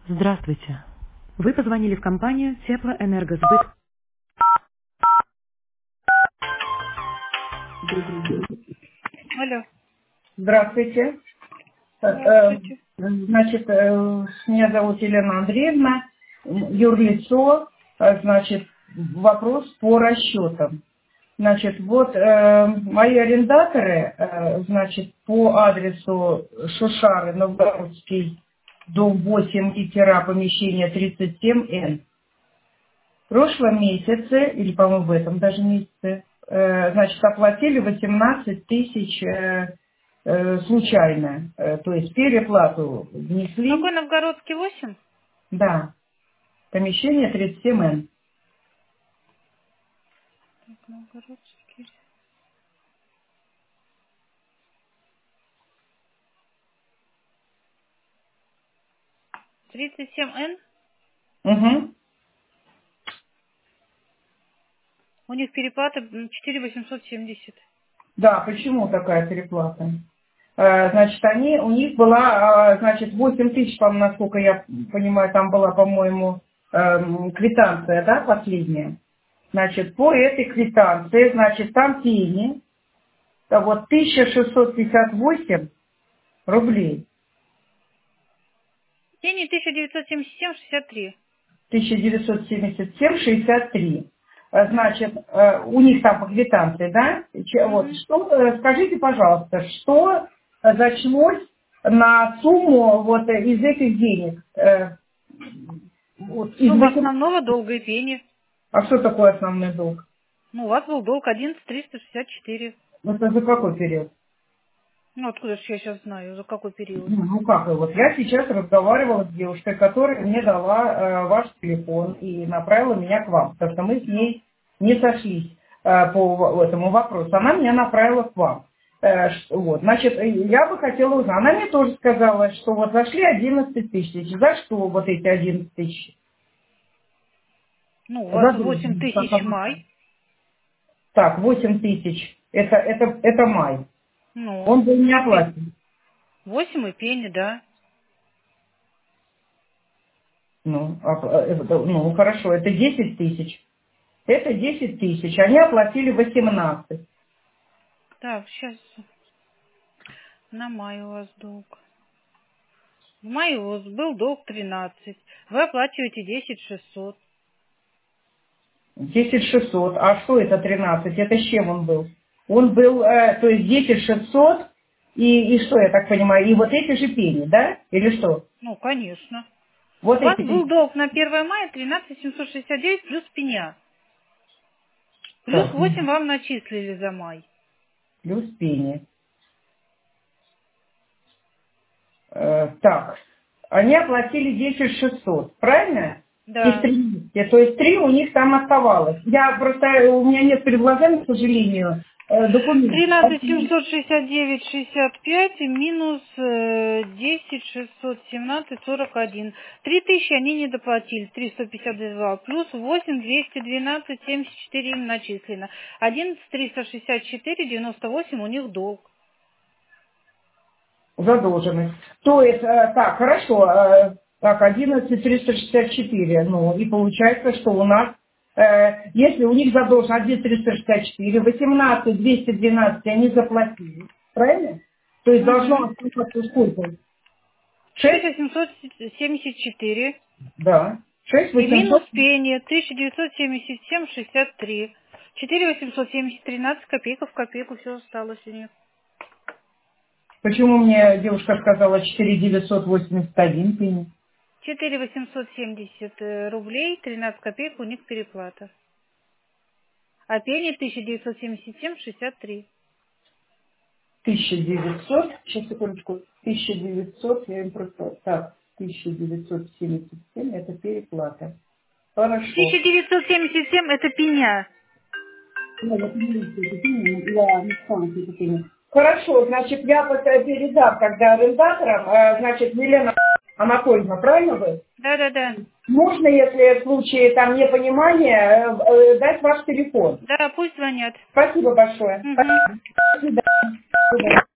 Здравствуйте. Вы позвонили в компанию Теплоэнергосбыт. Алло. Здравствуйте. Здравствуйте. Значит, меня зовут Елена Андреевна, юрлицо, значит, вопрос по расчетам. Значит, вот мои арендаторы, значит, по адресу Шушары, Новгородский, дом 8, литера, помещение 37Н. В прошлом месяце, или, по-моему, в этом даже месяце, значит, оплатили 18 тысяч случайно. То есть переплату Какой внесли, Новгородский 8? да, помещение 37Н. Так, Новгородский. 37Н. Угу. У них переплата 4870. Да, почему такая переплата? Значит, у них была, значит, 8 тысяч, по-моему, насколько я понимаю, там была, по-моему, квитанция, да, последняя. Значит, по этой квитанции, значит, там пени, вот 1658 рублей, Тени 1977,63. 1977,63. Значит, у них там по квитанции, да? Вот, Угу. что, скажите, пожалуйста, что зачлось на сумму вот из этих денег? Вот, из Сумма 8. основного долга и пени. А что такое основной долг? Ну, у вас был долг 11364. Это за какой период? Ну, откуда же я сейчас знаю, за какой период? Ну как, вот я сейчас разговаривала с девушкой, которая мне дала ваш телефон и направила меня к вам, потому что мы с Ну, ней не сошлись по этому вопросу. Она меня направила к вам. Вот, значит, я бы хотела узнать. Она мне тоже сказала, что вот зашли 11 тысяч. За что вот эти 11 тысяч? ну, у вас За 8 дружбу. тысяч май. Так, 8 тысяч. Это май. Ну, Он был не и оплачен. 8 и пени, да. Ну, хорошо, это 10 тысяч. Это 10 тысяч. Они оплатили 18. Так, сейчас на май у вас долг. В мае у вас был долг 13. Вы оплачиваете 10 600. 10 600. А что это 13? Это с чем он был? Он был, то есть 10 600 и что, я так понимаю, и вот эти же пени, да? Или что? Ну, конечно. Вот У вас эти был пени. долг на 1 мая 13 769 плюс пеня. Плюс Так, 8 вам начислили за май. плюс пени. Так, они оплатили 10 600, правильно? Из Да. 13. То есть 3 у них там оставалось. Я просто, у меня нет перед глазами, к сожалению, документов. 13 769 65 и минус 10 617 41. 3000 они не доплатили, 352 плюс 8 212 74 им начислено. 11 364 98 у них долг. Задолженность. То есть, так, хорошо, так, 11 364, ну, и получается, что у нас, если у них задолженность 11 364, 18 212 они заплатили, правильно? То есть должно Угу. остаться сколько? 6 6? 874 Да. 6 и минус 800. пени 1977 63. 4 870 13 копейка в копейку, все осталось у них. Почему мне девушка сказала 4 981 пени? 4 870 рублей, 13 копеек у них переплата. А пени 1977,63. 1900, сейчас секундочку, 1900, я им просто, так, 1977, это переплата. Хорошо. 1977 это пеня. Ну, я понимаю, что это пени, я написала, что это пени. Хорошо, значит, я передам тогда арендаторам, значит, Елена Анатольевна, правильно вы? Да-да-да. Можно, если в случае там непонимания, дать ваш телефон. Да, пусть звонят. Спасибо большое. Угу. До свидания.